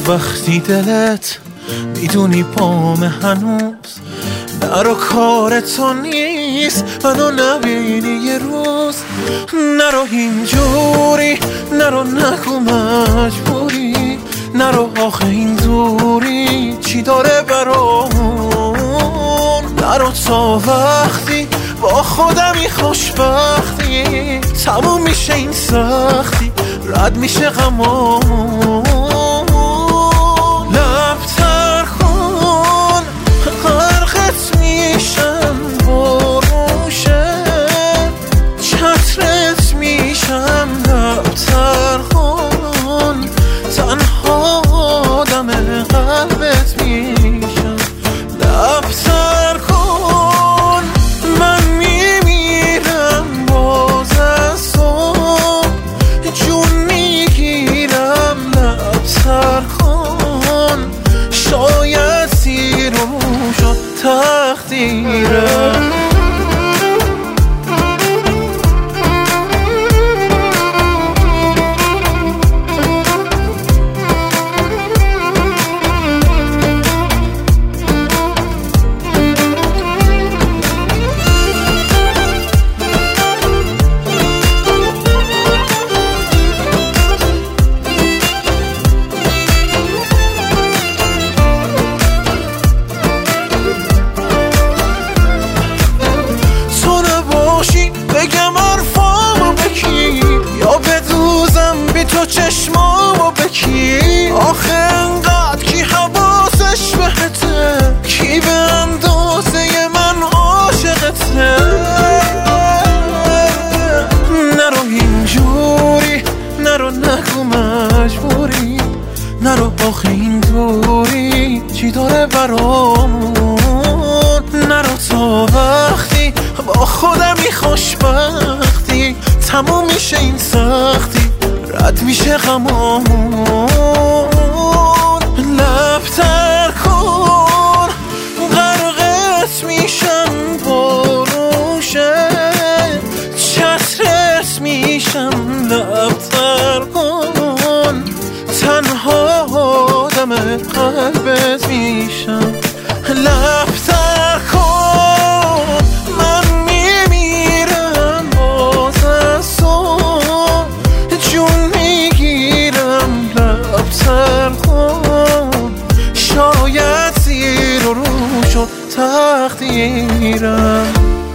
وقتی دلت میدونی پام هنوز نرو کار تو نیست منو نبینی یه روز نرو اینجوری نرو نگو مجبوری نرو آخه این دوری چی داره برامون نرو تا وقتی با خودمی خوشبختی تموم میشه این سختی رد میشه غمامون لبتر کن غرقت میشم بروشه چترت میشم لبتر کن تنها آدم قلبت میشم لبتر کن من میمیرم باز از صبح جون میگیرم لبتر کن شاید سیر و شد تقدیرم بگم حرفامو بکی یا بدوزم بی تو چشمامو بکی آخه انقدر کی حواسش بهته کی به اندازه من عاشقته نرو اینجوری نرو نگو مجبوری نرو آخه این دوری چی داره برامون نرو تا وقتی با خودمی خوشبختی تموم میشه این سختی رد میشه غمامون لبتر کن غرقت میشم بروشه چترت میشم لبتر کن تنها آدم قلبت میشم لبتر کن من میمیرم باز از صبح جون میگیرم لبتر کن شاید زیر و رو شد تقدیرم